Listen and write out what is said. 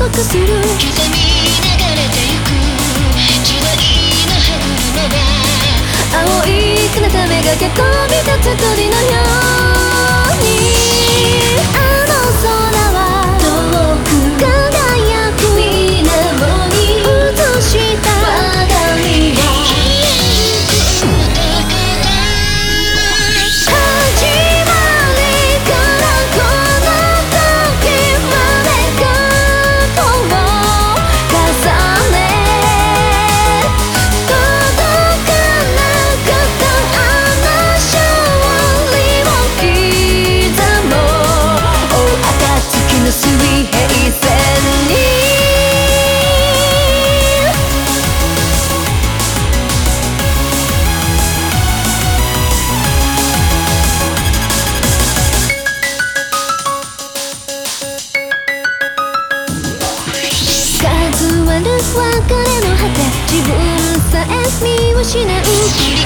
束する。刻み流れてゆく時代の歯車は青い彼方めがけ飛び立つ鳥のように。あの空は遠く輝く水面に映した我が未来。始まりからこの時まで過去を重ね届かなかったあの勝利を刻もう暁の水平線に。数ある別れの果て自分さえ見失う。